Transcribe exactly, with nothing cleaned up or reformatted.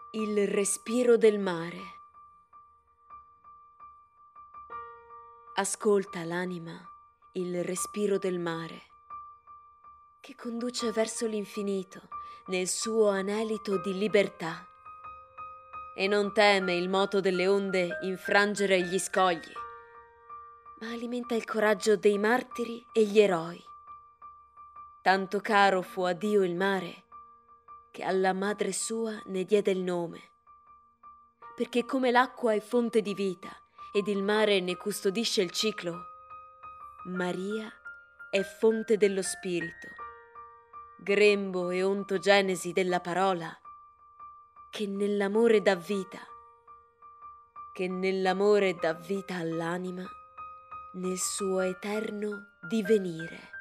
Il respiro del mare. Ascolta l'anima il respiro del mare, che conduce verso l'infinito nel suo anelito di libertà, e non teme il moto delle onde infrangere gli scogli, ma alimenta il coraggio dei martiri e gli eroi. Tanto caro fu a Dio il mare, che alla madre sua ne diede il nome, perché come l'acqua è fonte di vita ed il mare ne custodisce il ciclo, Maria è fonte dello spirito, grembo e ontogenesi della parola, che nell'amore dà vita, che nell'amore dà vita all'anima nel suo eterno divenire.